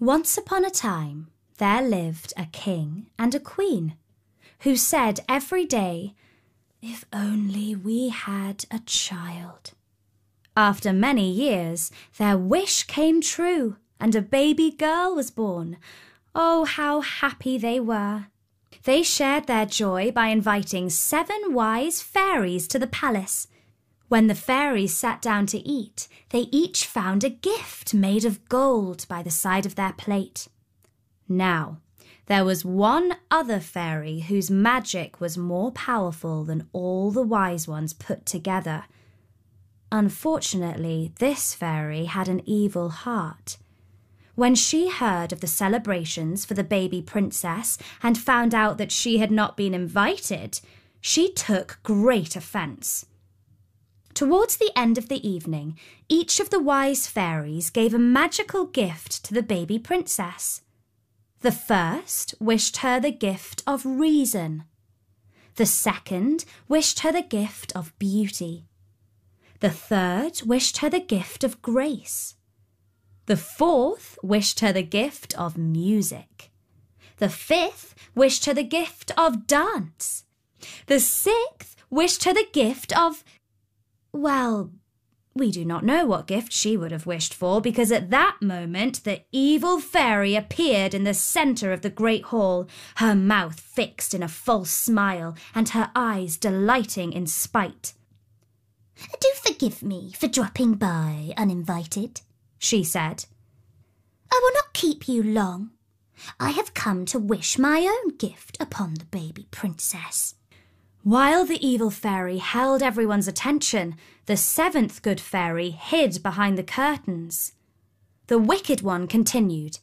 Once upon a time, there lived a king and a queen who said every day, "If only we had a child." After many years, their wish came true and a baby girl was born. Oh, how happy they were! They shared their joy by inviting 7 wise fairies to the palace. When the fairies sat down to eat, they each found a gift made of gold by the side of their plate. Now, there was one other fairy whose magic was more powerful than all the wise ones put together. Unfortunately, this fairy had an evil heart. When she heard of the celebrations for the baby princess and found out that she had not been invited, she took great offence. Towards the end of the evening, each of the wise fairies gave a magical gift to the baby princess. The first wished her the gift of reason. The second wished her the gift of beauty. The third wished her the gift of grace. The fourth wished her the gift of music. The fifth wished her the gift of dance. The sixth wished her the gift of... Well, we do not know what gift she would have wished for, because at that moment the evil fairy appeared in the centre of the great hall, her mouth fixed in a false smile and her eyes delighting in spite. "Do forgive me for dropping by uninvited," she said. "I will not keep you long. I have come to wish my own gift upon the baby princess." While the evil fairy held everyone's attention, the 7th good fairy hid behind the curtains. The wicked one continued,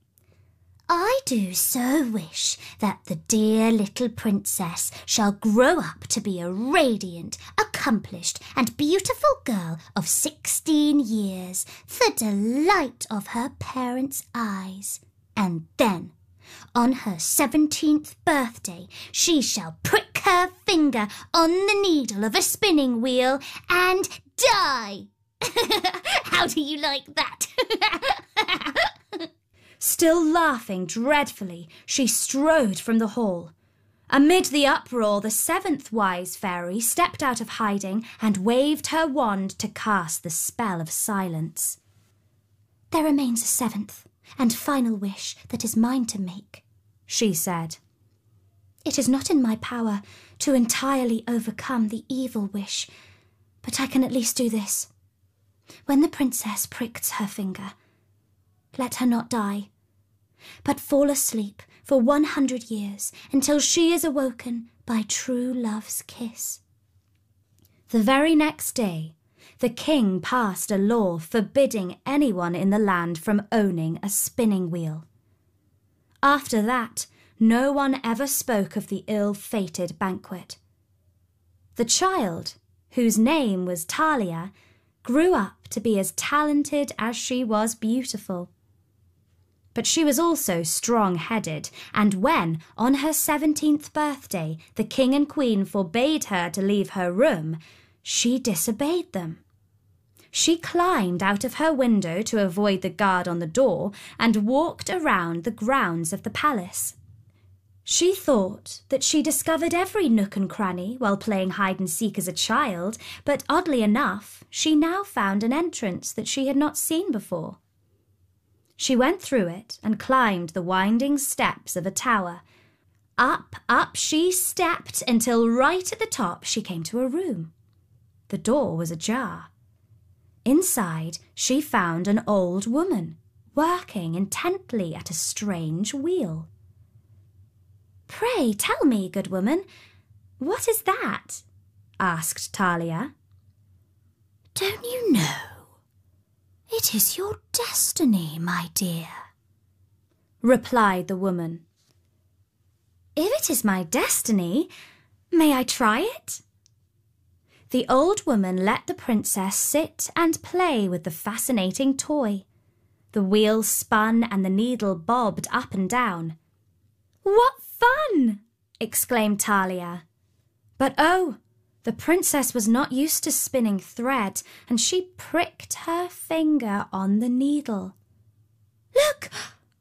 "I do so wish that the dear little princess shall grow up to be a radiant, accomplished and beautiful girl of 16 years, the delight of her parents' eyes. And then, on her 17th birthday, she shall prick her finger on the needle of a spinning wheel and die." How do you like that? Still laughing dreadfully, she strode from the hall. Amid the uproar, the 7th wise fairy stepped out of hiding and waved her wand to cast the spell of silence. "There remains a 7th and final wish that is mine to make," she said. "It is not in my power to entirely overcome the evil wish, but I can at least do this. When the princess pricks her finger, let her not die, but fall asleep for 100 years until she is awoken by true love's kiss." The very next day, the king passed a law forbidding anyone in the land from owning a spinning wheel. After that, no one ever spoke of the ill-fated banquet. The child, whose name was Talia, grew up to be as talented as she was beautiful. But she was also strong-headed, and when, on her 17th birthday, the king and queen forbade her to leave her room, she disobeyed them. She climbed out of her window to avoid the guard on the door and walked around the grounds of the palace. She thought that she discovered every nook and cranny while playing hide-and-seek as a child, but oddly enough, she now found an entrance that she had not seen before. She went through it and climbed the winding steps of a tower. Up she stepped until right at the top she came to a room. The door was ajar. Inside, she found an old woman working intently at a strange wheel. "Pray tell me, good woman, what is that?" asked Talia. "Don't you know? It is your destiny, my dear," replied the woman. "If it is my destiny, may I try it?" The old woman let the princess sit and play with the fascinating toy. The wheel spun and the needle bobbed up and down. "What fun!" exclaimed Talia. But oh, the princess was not used to spinning thread, and she pricked her finger on the needle. "Look!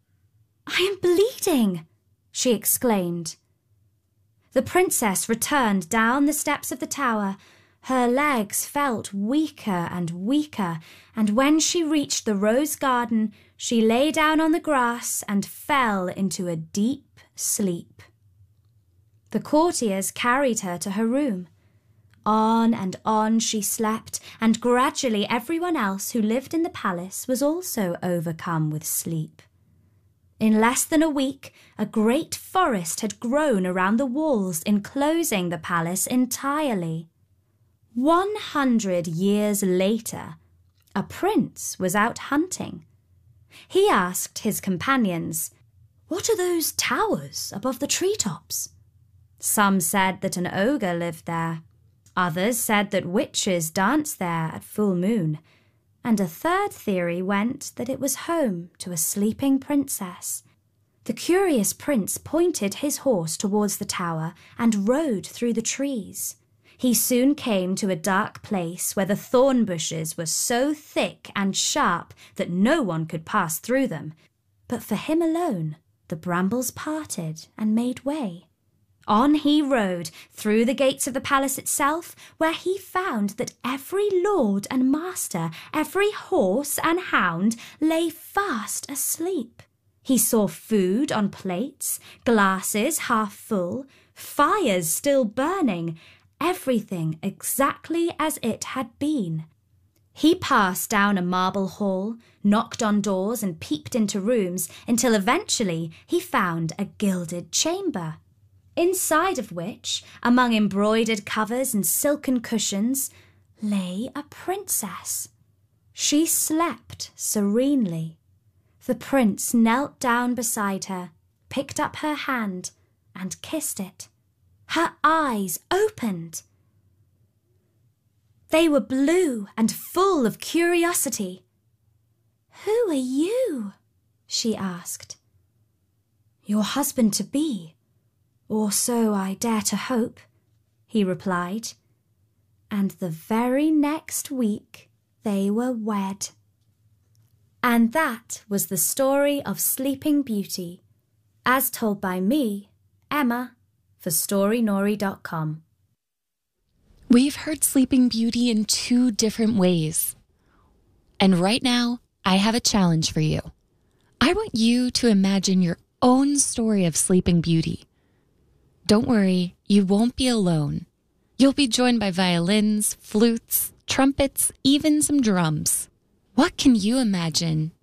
I am bleeding!" she exclaimed. The princess returned down the steps of the tower. Her legs felt weaker and weaker, and when she reached the rose garden, she lay down on the grass and fell into a deep sleep. The courtiers carried her to her room. On and on she slept, and gradually everyone else who lived in the palace was also overcome with sleep. In less than a week, a great forest had grown around the walls, enclosing the palace entirely. 100 years later, a prince was out hunting. He asked his companions, "What are those towers above the treetops?" Some said that an ogre lived there. Others said that witches danced there at full moon. And a third theory went that it was home to a sleeping princess. The curious prince pointed his horse towards the tower and rode through the trees. He soon came to a dark place where the thorn bushes were so thick and sharp that no one could pass through them. But for him alone, the brambles parted and made way. On he rode through the gates of the palace itself, where he found that every lord and master, every horse and hound lay fast asleep. He saw food on plates, glasses half full, fires still burning, everything exactly as it had been. He passed down a marble hall, knocked on doors and peeped into rooms until eventually he found a gilded chamber, inside of which, among embroidered covers and silken cushions, lay a princess. She slept serenely. The prince knelt down beside her, picked up her hand, and kissed it. Her eyes opened. They were blue and full of curiosity. "Who are you?" she asked. "Your husband-to-be. Or so I dare to hope," he replied. And the very next week they were wed. And that was the story of Sleeping Beauty, as told by me, Emma, for StoryNori.com. We've heard Sleeping Beauty in 2 different ways. And right now, I have a challenge for you. I want you to imagine your own story of Sleeping Beauty. Don't worry, you won't be alone. You'll be joined by violins, flutes, trumpets, even some drums. What can you imagine